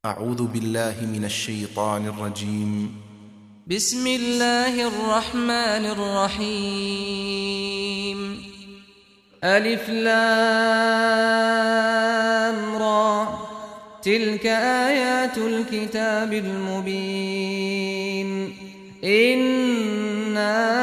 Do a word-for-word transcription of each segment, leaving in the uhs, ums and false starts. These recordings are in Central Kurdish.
أعوذ بالله من الشيطان الرجيم. بسم الله الرحمن الرحيم. ألف لام را، تلك آيات الكتاب المبين. إنا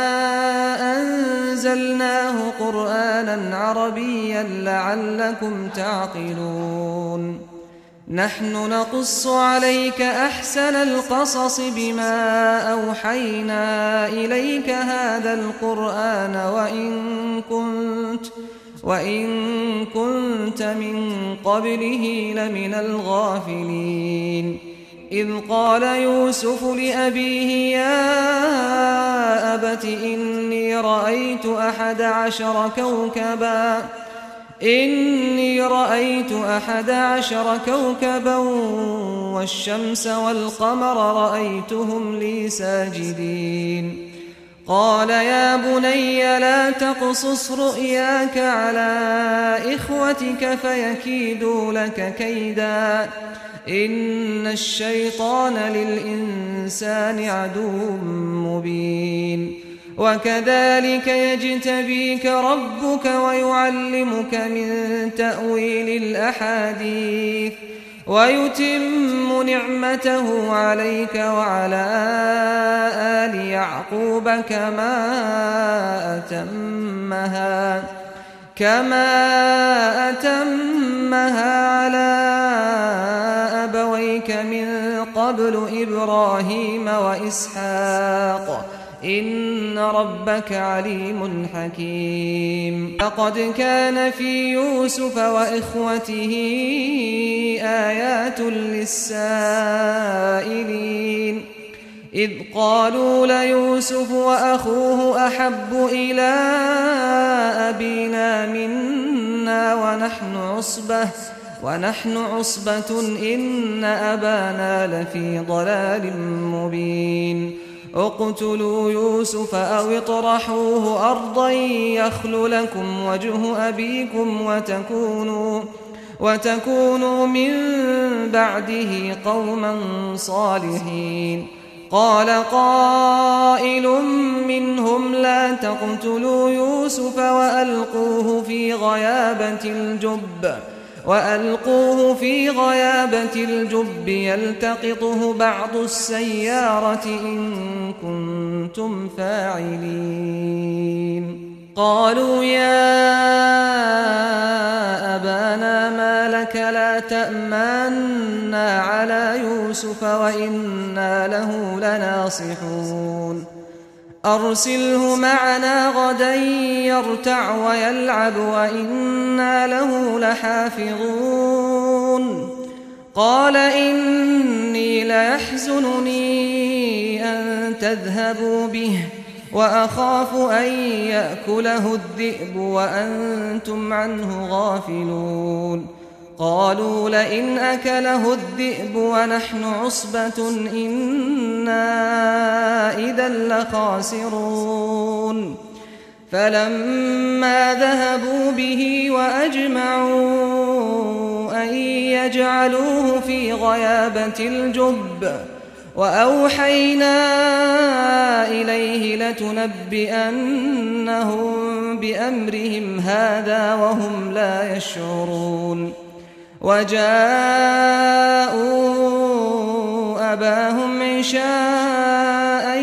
أنزلناه قرآنا عربيا لعلكم تعقلون. نحن نقص عليك أحسن القصص بما أوحينا إليك هذا القرآن وإن كنت وإن كنت من قبله لمن الغافلين. إذ قال يوسف لأبيه يا أبت إني رأيت أحد عشر كوكبا إني رأيت أحد عشر كوكبا والشمس والقمر رأيتهم لي ساجدين. قال يا بني لا تقصص رؤياك على إخوتك فيكيدوا لك كيدا إن الشيطان للإنسان عدو مبين. وكذلك يجتبيك ربك ويعلمك من تأويل الأحاديث ويتم نعمته عليك وعلى آل يعقوب كما أتمها كما أتمها على أبويك من قبل إبراهيم وإسحاق إن ربك عليم حكيم. لقد كان في يوسف وإخوته آيات للسائلين إذ قالوا ليوسف وأخوه أحب إلى أبينا منا ونحن عصبة ونحن عصبة إن أبانا لفي ضلال مبين. اقتلوا يوسف أو اطرحوه أرضا يخل لكم وجه أبيكم وتكونوا, وتكونوا من بعده قوما صالحين. قال قائل منهم لا تقتلوا يوسف وألقوه في غيابة الجب وألقوه في غيابة الجب يلتقطه بعض السيارة إن كنتم فاعلين. قالوا يا أبانا ما لك لا تأمنا على يوسف وإنا له لناصحون. أرسله معنا غدا يرتع ويلعب وإنا له لحافظون. قال إني ليحزنني أن تذهبوا به وأخاف أن يأكله الذئب وأنتم عنه غافلون. قالوا لئن أكله الذئب ونحن عصبة إنا إذا لخاسرون. فلما ذهبوا به وأجمعوا أن يجعلوه في غيابة الجب وأوحينا إليه لتنبئنهم بأمرهم هذا وهم لا يشعرون. وجاءوا أباهم عشاء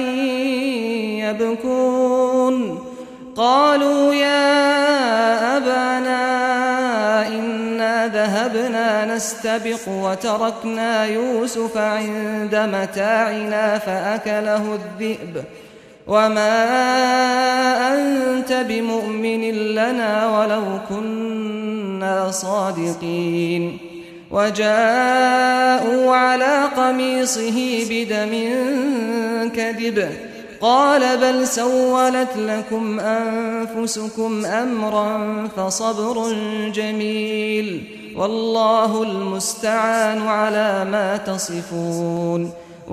يبكون. قالوا يا أبانا إنا ذهبنا نستبق وتركنا يوسف عند متاعنا فأكله الذئب وما أنت بمؤمن لنا ولو كنا صادقين. وجاءوا على قميصه بدم كذب قال بل سولت لكم أنفسكم أمرا فصبر جميل والله المستعان على ما تصفون.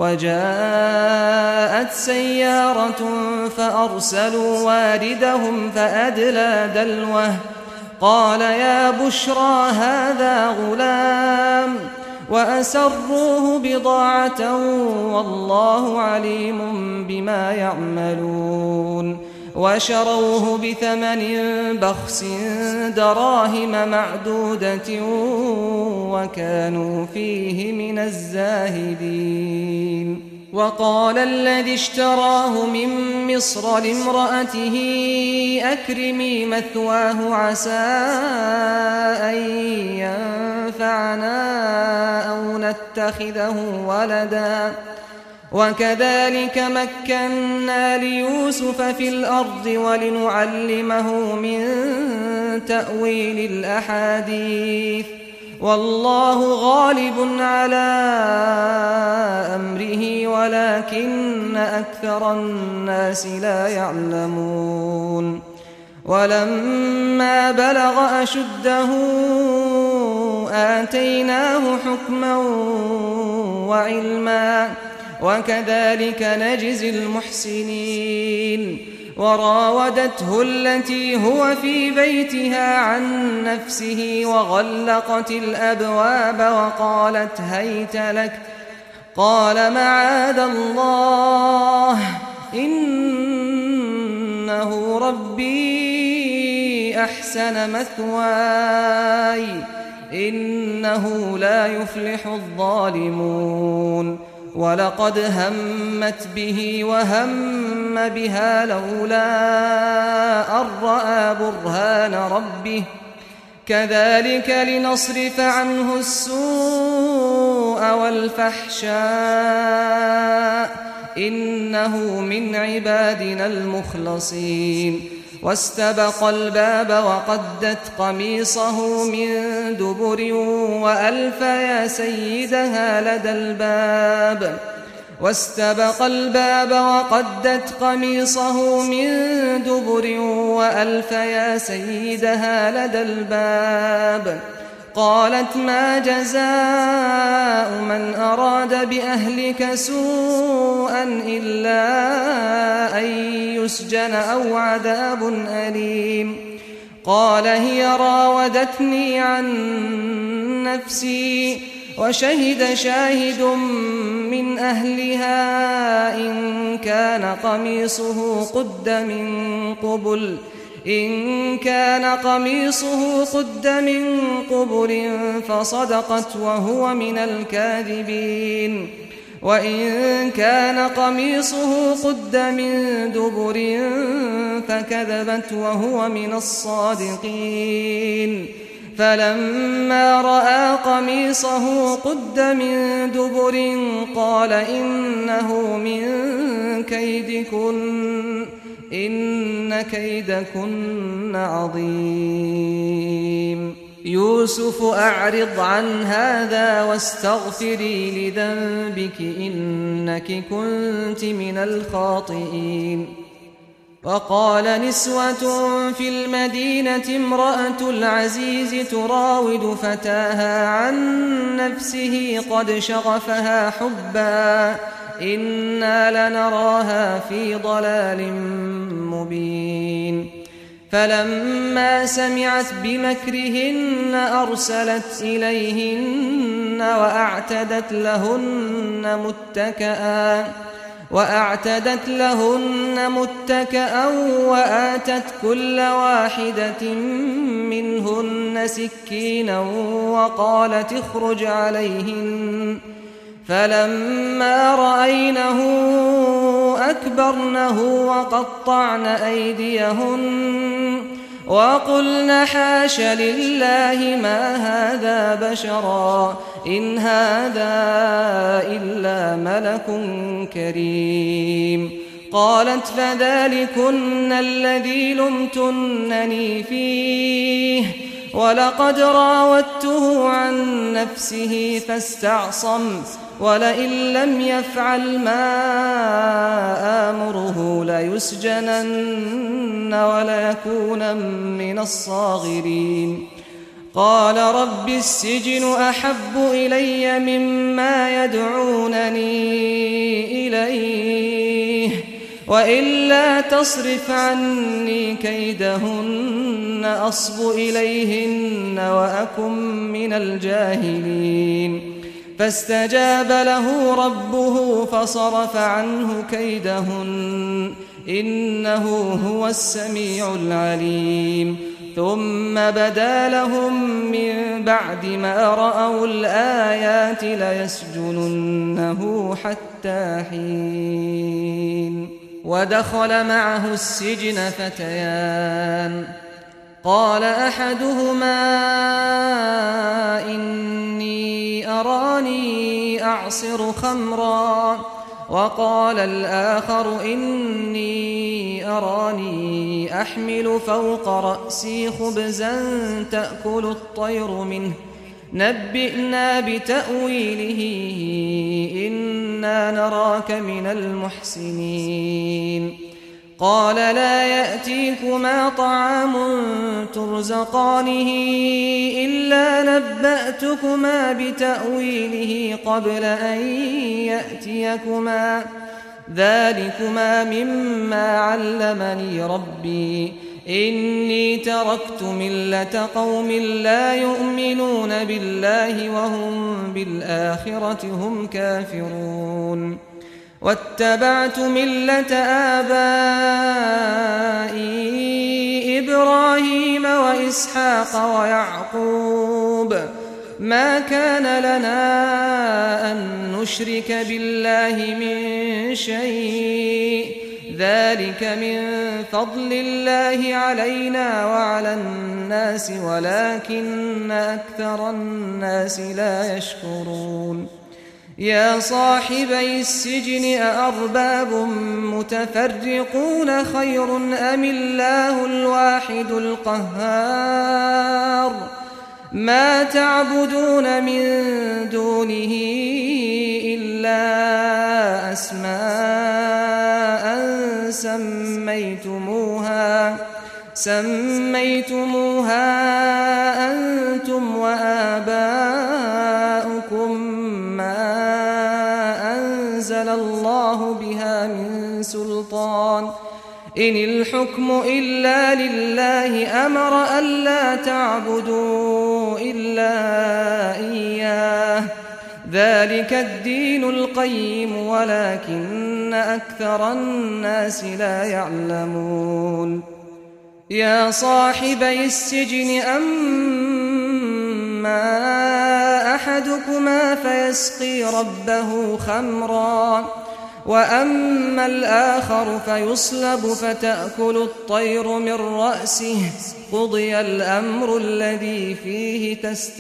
وجاءت سيارة فأرسلوا واردهم فأدلى دلوه قال يا بشرى هذا غلام وأسروه بضاعة والله عليم بما يعملون وشروه بثمن بخس دراهم معدودة وكانوا فيه من الزاهدين وقال الذي اشتراه من مصر لامرأته أكرمي مثواه عسى أن ينفعنا أو نتخذه ولدا وكذلك مكنا ليوسف في الأرض ولنعلمه من تأويل الأحاديث والله غالب على أمره ولكن أكثر الناس لا يعلمون ولما بلغ أشده آتيناه حكما وعلما وكذلك نجزي المحسنين وراودته التي هو في بيتها عن نفسه وغلقت الأبواب وقالت هيت لك قال معاذ الله إنه ربي أحسن مثواي إنه لا يفلح الظالمون ولقد همت به وهم بها لولا أن رأى برهان ربه كذلك لنصرف عنه السوء والفحشاء إنه من عبادنا المخلصين واستبق الباب وقدت قميصه من دبر وألف يا سيدها لدى الباب واستبق الباب وقدت قميصه من دبر وألف يا سيدها لدى الباب قالت ما جزاء من أراد بأهلك سوءا إلا أن يسجن أو عذاب أليم قال هي راودتني عن نفسي وشهد شاهد من أهلها إن كان قميصه قد من قبل إن كان قميصه قد من قبل فصدقت وهو من الكاذبين وإن كان قميصه قد من دبر فكذبت وهو من الصادقين فلما رأى قميصه قد من دبر قال إنه من كيدكن إن كيدكن عظيم يوسف أعرض عن هذا واستغفري لذنبك إنك كنت من الخاطئين وقال نسوة في المدينة امرأة العزيز تراود فتاها عن نفسه قد شغفها حبا إنا لنراها في ضلال مبين فلما سمعت بمكرهن أرسلت إليهن وأعتدت لهن متكئا وأعتدت لهن متكئا وآتت كل واحدة منهن سكينا وقالت اخرج عليهن فلما رأينه أكبرنه وقطعن أيديهن وقلن حاش لله ما هذا بشرا إن هذا إلا ملك كريم قالت فذلكن الذي لمتنني فيه ولقد راودته عن نفسه فاستعصم ولئن لم يفعل ما آمره ليسجنن وليكون من الصاغرين قال رب السجن أحب إلي مما يدعونني إليه وإلا تصرف عني كيدهن أصب إليهن وأكن من الجاهلين فاستجاب له ربه فصرف عنه كيدهن إنه هو السميع العليم ثم بدا لهم من بعد ما رأوا الآيات ليسجننه حتى حين ودخل معه السجن فتيان قال أحدهما إني أراني أعصر خمرا وقال الآخر إني أراني أحمل فوق رأسي خبزا تأكل الطير منه نبئنا بتأويله إنا نراك من المحسنين قال لا يأتيكما طعام ترزقانه إلا نبأتكما بتأويله قبل أن يأتيكما ذلكما مما علمني ربي إني تركت ملة قوم لا يؤمنون بالله وهم بالآخرة هم كافرون واتبعت ملة آبائي إبراهيم وإسحاق ويعقوب ما كان لنا أن نشرك بالله من شيء ذلك من فضل الله علينا وعلى الناس ولكن أكثر الناس لا يشكرون يا صاحبي السجن أأرباب متفرقون خير أم الله الواحد القهار ما تعبدون من دونه إلا أسماء سميتموها سميتموها أنتم وآباؤكم ما أنزل الله بها من سلطان إن الحكم إلا لله أمر ألا تعبدوا إلا إياه ذلك الدين القيم ولكن أكثر الناس لا يعلمون يا صاحبي السجن أما أحدكما فيسقي ربه خمرا وأما الآخر فيصلب فتأكل الطير من رأسه قضي الأمر الذي فيه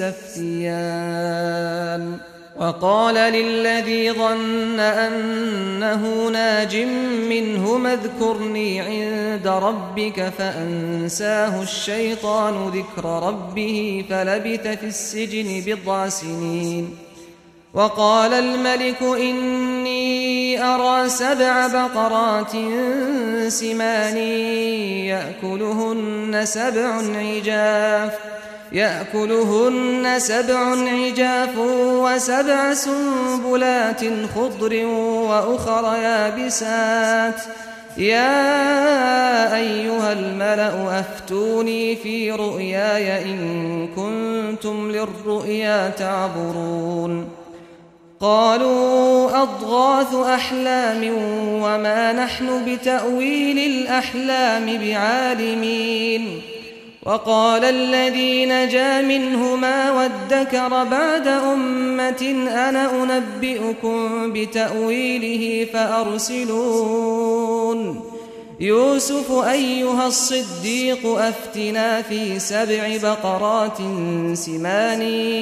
تستفتيان وقال للذي ظن أنه ناج منهما اذكرني عند ربك فأنساه الشيطان ذكر ربه فلبث في السجن بضع سنين وقال الملك إني أرى سبع بقرات سمان يأكلهن سبع عجاف يأكلهن سبع عجاف وسبع سنبلات خضر وأخر يابسات يا أيها الملأ أفتوني في رؤياي إن كنتم للرؤيا تعبرون قالوا أضغاث أحلام وما نحن بتأويل الأحلام بعالمين وقال الذي نجا منهما وادكر بعد أمة أنا أنبئكم بتأويله فأرسلون يوسف أيها الصديق أفتنا في سبع بقرات سمان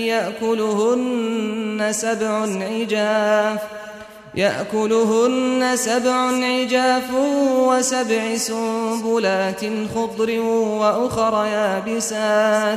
يأكلهن سبع عجاف يأكلهن سبع عجاف وسبع سنبلات خضر وأخر يابسات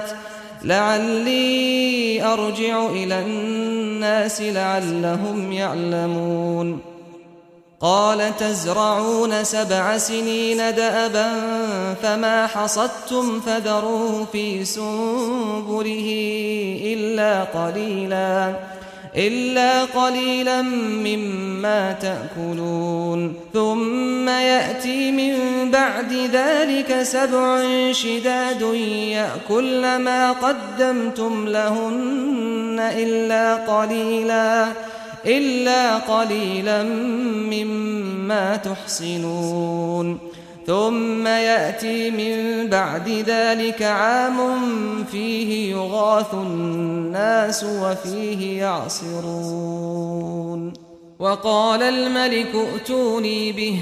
لعلي أرجع إلى الناس لعلهم يعلمون قال تزرعون سبع سنين دأبا فما حصدتم فذروه في سنبله إلا قليلا إلا قليلا مما تأكلون ثم يأتي من بعد ذلك سبع شداد يأكلن ما قدمتم لهن إلا قليلا إلا قليلا مما تحصنون ثم يأتي من بعد ذلك عام فيه يغاث الناس وفيه يعصرون وقال الملك ائتوني به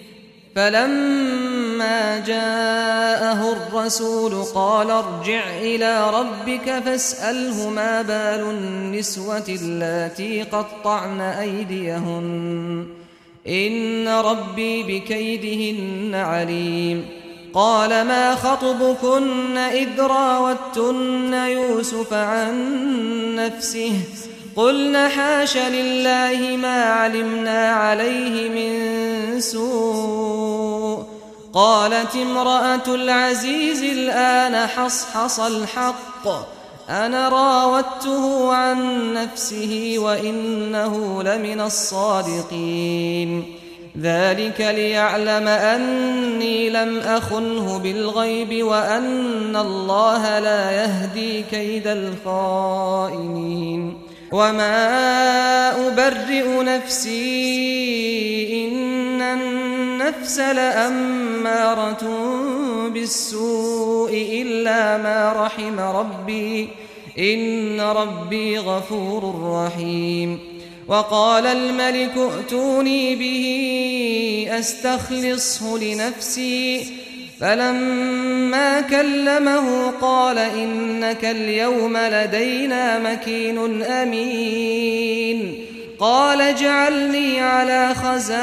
فلما جاءه الرسول قال ارجع إلى ربك فاسأله ما بال النسوة اللاتي قطعن أيديهن إن ربي بكيدهن عليم قال ما خطبكن إذ راوتن يوسف عن نفسه قلن حاش لله ما علمنا عليه من سوء قالت امرأة العزيز الآن حصحص الحق أنا راودته عن نفسه وإنه لمن الصادقين ذلك ليعلم أني لم أخنه بالغيب وأن الله لا يهدي كيد الخائنين وما أبرئ نفسي إن النفس لأمارة بالسوء إلا ما رحم ربي إن ربي غفور رحيم وقال الملك ائتوني به أستخلصه لنفسي فلما كلمه قال إنك اليوم لدينا مكين أمين قال اجعلني على خزائن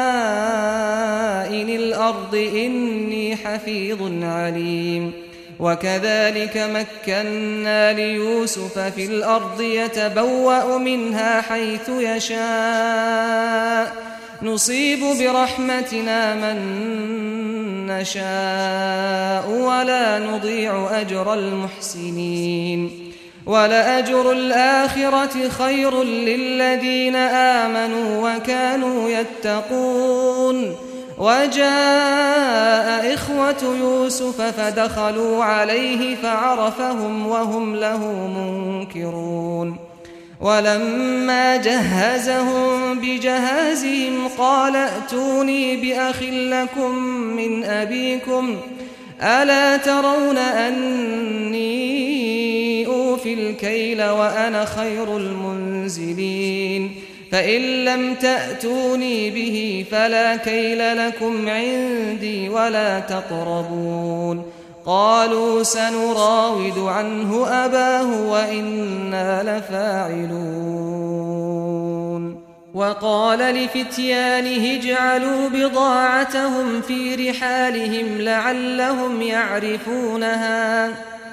الأرض إني حفيظ عليم وكذلك مكنا ليوسف في الأرض يتبوأ منها حيث يشاء نصيب برحمتنا من نشاء ولا نضيع أجر المحسنين ولأجر الآخرة خير للذين آمنوا وكانوا يتقون وجاء إخوة يوسف فدخلوا عليه فعرفهم وهم له منكرون ولما جهزهم بجهازهم قال ائتوني بأخ لكم من أبيكم ألا ترون أني أوفي الكيل وأنا خير المنزلين فإن لم تأتوني به فلا كيل لكم عندي ولا تقربون قالوا سنراود عنه أباه وإنا لفاعلون وقال لفتيانه اجعلوا بضاعتهم في رحالهم لعلهم يعرفونها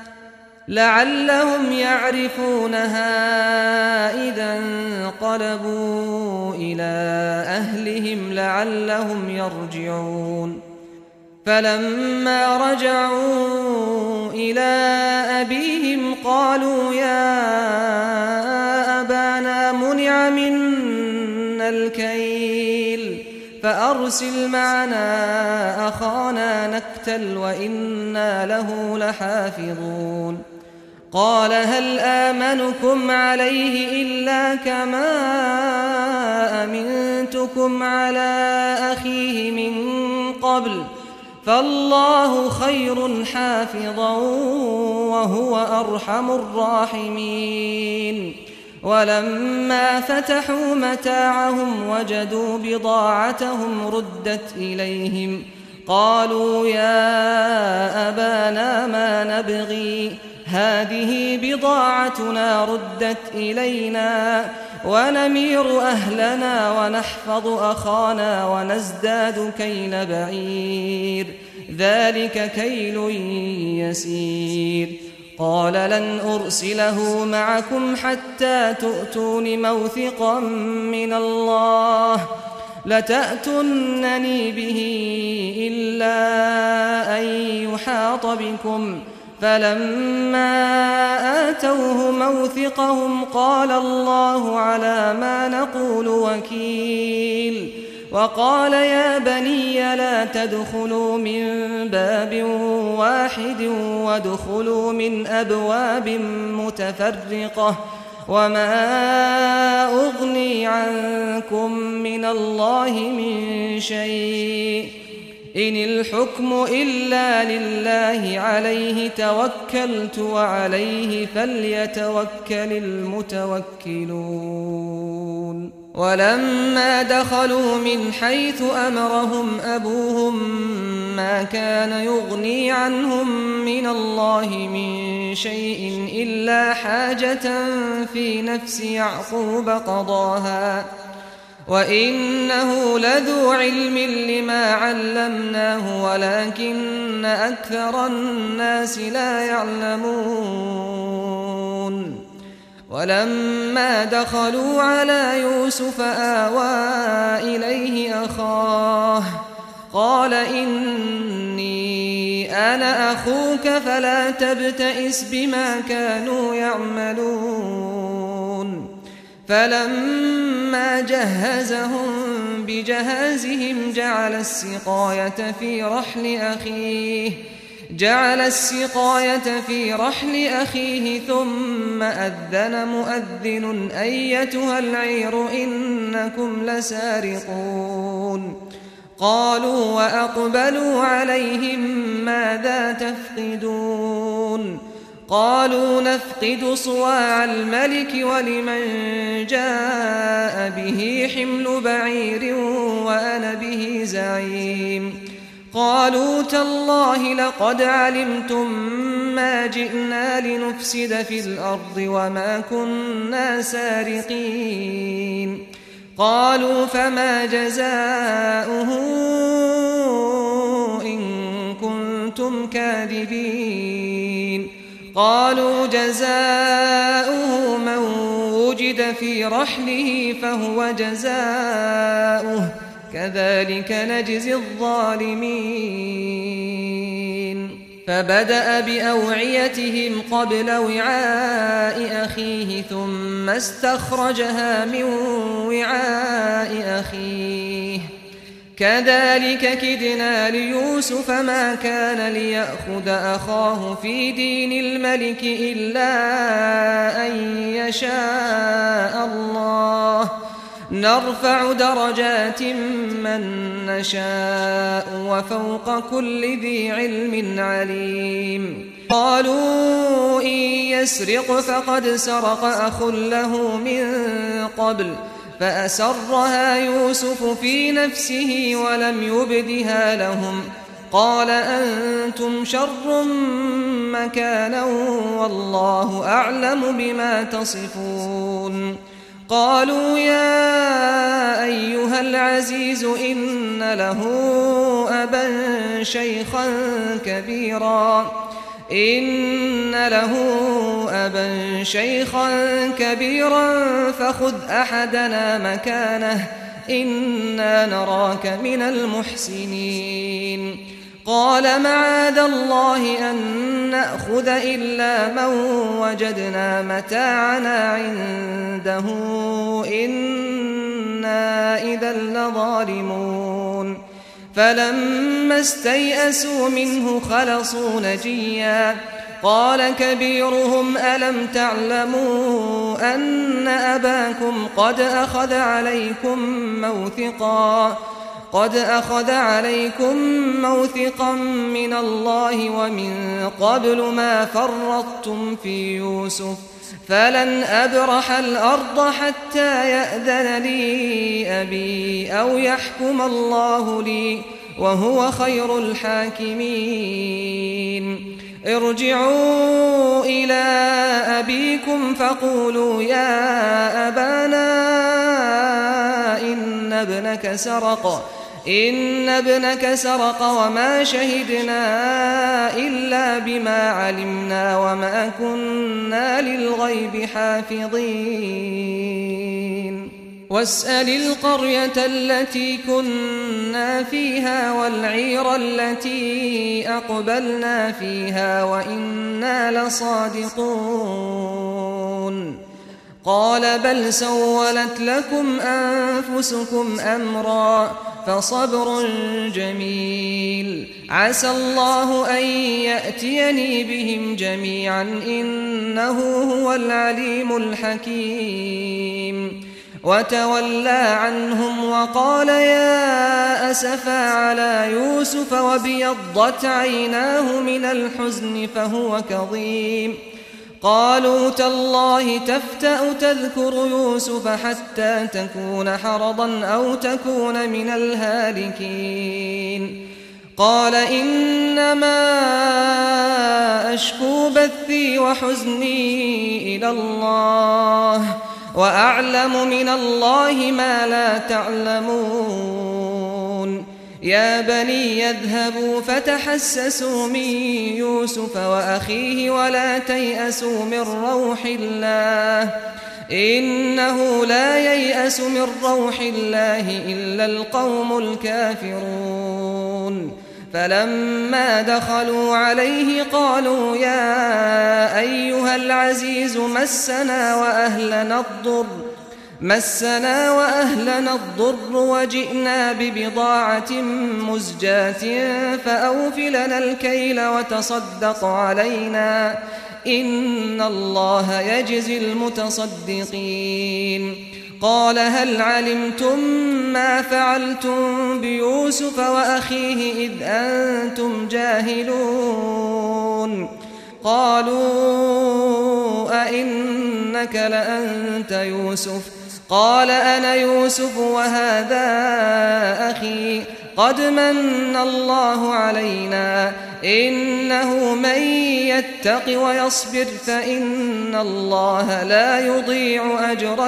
لعلهم يعرفونها إذا انقلبوا إلى أهلهم لعلهم يرجعون فلما رجعوا إلى أبيهم قالوا يا أبانا منع منا الكيل فأرسل معنا أخانا نكتل وإنا له لحافظون قال هل آمنكم عليه إلا كما أمنتكم على أخيه من قبل فالله خير حافظا وهو أرحم الراحمين ولما فتحوا متاعهم وجدوا بضاعتهم ردت إليهم قالوا يا أبانا ما نبغي هذه بضاعتنا ردت إلينا ونمير أهلنا ونحفظ أخانا ونزداد كيل بعير ذلك كيل يسير قال لن أرسله معكم حتى تؤتون موثقا من الله لتأتونني به إلا أن يحاط بكم فلما آتوه موثقهم قال الله على ما نقول وكيل وقال يا بني لا تدخلوا من باب واحد وادخلوا من أبواب متفرقة وما أغني عنكم من الله من شيء إن الحكم إلا لله عليه توكلت وعليه فليتوكل المتوكلون ولما دخلوا من حيث أمرهم أبوهم ما كان يغني عنهم من الله من شيء إلا حاجة في نفس يعقوب قضاها وإنه لذو علم لما علمناه ولكن أكثر الناس لا يعلمون ولما دخلوا على يوسف آوى إليه أخاه قال إني أنا أخوك فلا تبتئس بما كانوا يعملون فلما جهزهم بجهازهم جعل السقاية في رحل أخيه جعل السقاية في رحل أخيه ثم أذن مؤذن أيتها العير إنكم لسارقون قالوا وأقبلوا عليهم ماذا تفقدون قالوا نفقد صواع الملك ولمن جاء به حمل بعير وأنا به زعيم قالوا تالله لقد علمتم ما جئنا لنفسد في الأرض وما كنا سارقين قالوا فما جزاؤه إن كنتم كاذبين قالوا جزاؤه من وجد في رحله فهو جزاؤه كذلك نجزي الظالمين فبدأ بأوعيتهم قبل وعاء أخيه ثم استخرجها من وعاء أخيه كذلك كدنا ليوسف ما كان ليأخذ أخاه في دين الملك إلا أن يشاء الله نرفع درجات من نشاء وفوق كل ذي علم عليم قالوا إن يسرق فقد سرق أخ له من قبل فأسرها يوسف في نفسه ولم يبدها لهم قال أنتم شر مكانا والله أعلم بما تصفون قالوا يا أيها العزيز إن له أبا شيخا كبيرا إن له أبا شيخا كبيرا فخذ أحدنا مكانه إنا نراك من المحسنين قال معاذ الله أن نأخذ إلا من وجدنا متاعنا عنده إنا إذا لظالمون فلما استيئسوا منه خلصوا نجيا قال كبيرهم ألم تعلموا أن أباكم قد أخذ عليكم موثقا قد أخذ عليكم موثقا من الله ومن قبل ما فرطتم في يوسف فلن أبرح الأرض حتى يأذن لي أبي أو يحكم الله لي وهو خير الحاكمين ارجعوا إلى أبيكم فقولوا يا أبانا إن ابنك سرق إن ابنك سرق وما شهدنا إلا بما علمنا وما كنا للغيب حافظين واسأل القرية التي كنا فيها والعير التي أقبلنا فيها وإنا لصادقون قال بل سولت لكم أنفسكم أمرا فصبر جميل عسى الله أن يأتيني بهم جميعا إنه هو العليم الحكيم وتولى عنهم وقال يا أسفا على يوسف وابيضت عيناه من الحزن فهو كظيم قالوا تالله تفتأ تذكر يوسف حتى تكون حرضا أو تكون من الهالكين قال إنما أشكو بثي وحزني إلى الله وأعلم من الله ما لا تعلمون يا بني يذهبوا فتحسسوا من يوسف وأخيه ولا تيأسوا من روح الله إنه لا ييأس من روح الله إلا القوم الكافرون فلما دخلوا عليه قالوا يا أيها العزيز مسنا وأهلنا الضر مسنا وأهلنا الضر وجئنا ببضاعة مزجاة فأوف لنا الكيل وتصدق علينا إن الله يجزي المتصدقين قال هل علمتم ما فعلتم بيوسف وأخيه إذ أنتم جاهلون قالوا أئنك لأنت يوسف قال أنا يوسف وهذا أخي قد من الله علينا إنه من يتق ويصبر فإن الله لا يضيع أجر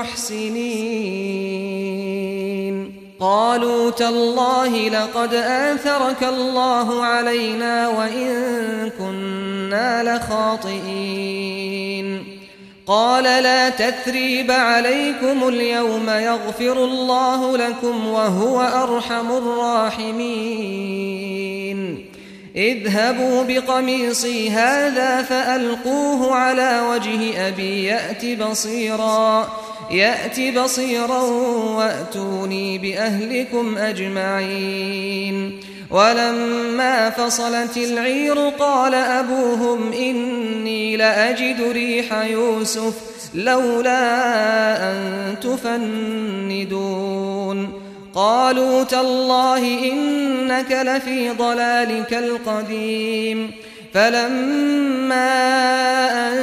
المحسنين قالوا تالله لقد آثرك الله علينا وإن كنا لخاطئين قال لا تثريب عليكم اليوم يغفر الله لكم وهو أرحم الراحمين اذهبوا بقميصي هذا فألقوه على وجه أبي يأت بصيرا يأت بصيرا وأتوني بأهلكم أجمعين ولما فصلت العير قال أبوهم إني لأجد ريح يوسف لولا أن تفندون قالوا تالله إنك لفي ضلالك القديم فلما أن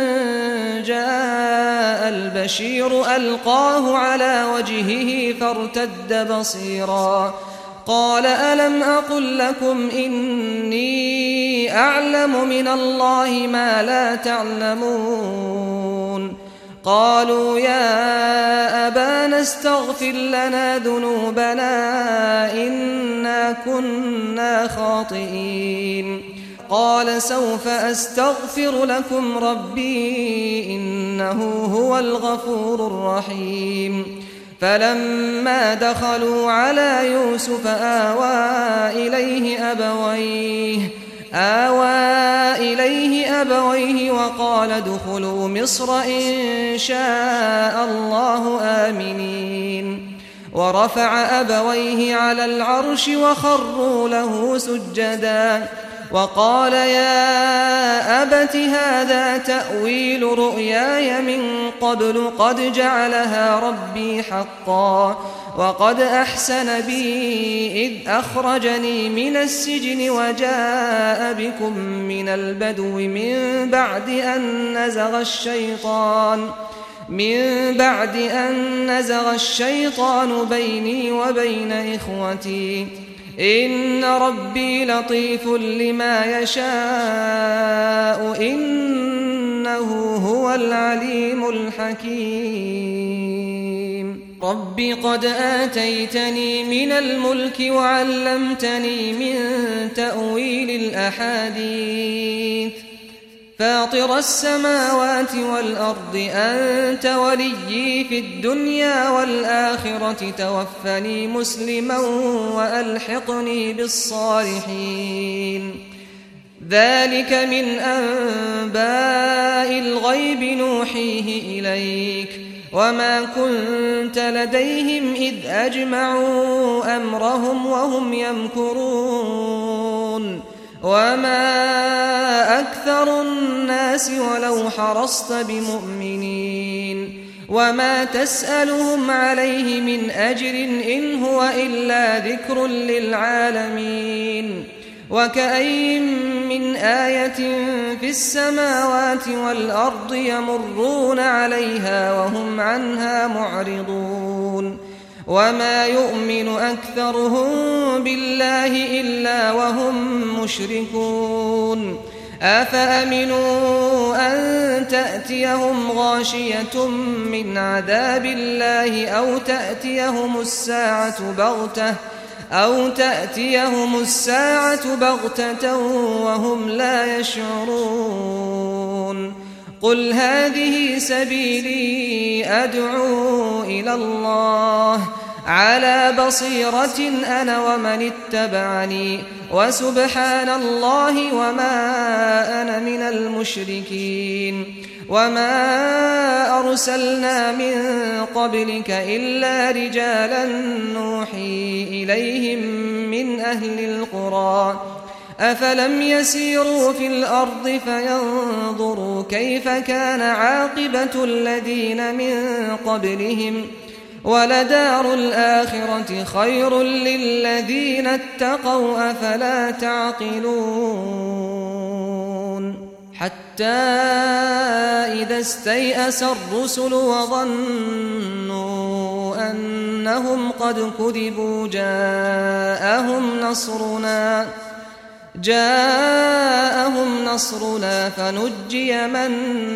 جاء البشير ألقاه على وجهه فارتد بصيرا قال ألم أقل لكم إني أعلم من الله ما لا تعلمون قالوا يا أبانا استغفر لنا ذنوبنا إنا كنا خاطئين قال سوف أستغفر لكم ربي إنه هو الغفور الرحيم فلما دخلوا على يوسف آوى إليه أبويه آوى إليه أبويه وقال ادخلوا مصر إن شاء الله آمنين ورفع أبويه على العرش وخروا له سجدا وقال يا أبت هذا تأويل رؤياي من قبل قد جعلها ربي حقا وقد أحسن بي إذ أخرجني من السجن وجاء بكم من البدو من بعد أن نزغ الشيطان من بعد أن نزغ الشيطان بيني وبين إخوتي إن ربي لطيف لما يشاء إنه هو العليم الحكيم رب قد آتيتني من الملك وعلمتني من تأويل الأحاديث فاطر السماوات والأرض أنت وليي في الدنيا والآخرة توفني مسلما وألحقني بالصالحين ذلك من أنباء الغيب نوحيه إليك وما كنت لديهم إذ أجمعوا أمرهم وهم يمكرون وما أكثر الناس ولو حرصت بمؤمنين وما تسألهم عليه من أجر إن هو إلا ذكر للعالمين وكأي من آية في السماوات والأرض يمرون عليها وهم عنها معرضون وما يؤمن أكثرهم بالله إلا وهم مشركون أفأمنوا أن تأتيهم غاشية من عذاب الله أو تأتيهم الساعة بغتة أو تأتيهم الساعة بغتة وهم لا يشعرون قل هذه سبيلي أدعو إلى الله على بصيرة أنا ومن اتبعني وسبحان الله وما أنا من المشركين وما أرسلنا من قبلك إلا رجالا نوحي إليهم من أهل القرى أفلم يسيروا في الأرض فينظروا كيف كان عاقبة الذين من قبلهم ولدار الآخرة خير للذين اتقوا أفلا تعقلون حتى إذا استيأس الرسل وظنوا أنهم قد كذبوا جاءهم نصرنا جاءهم نصرنا فنجي من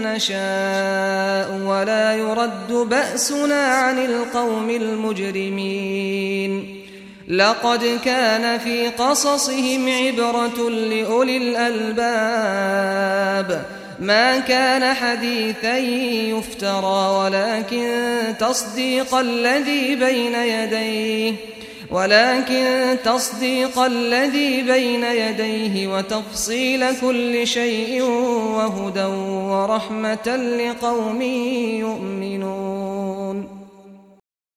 نشاء ولا يرد بأسنا عن القوم المجرمين لقد كان في قصصهم عبرة لأولي الألباب ما كان حديثا يفترى ولكن تصديق الذي بين يديه ولكن تصديق الذي بين يديه وتفصيل كل شيء وهدى ورحمة لقوم يؤمنون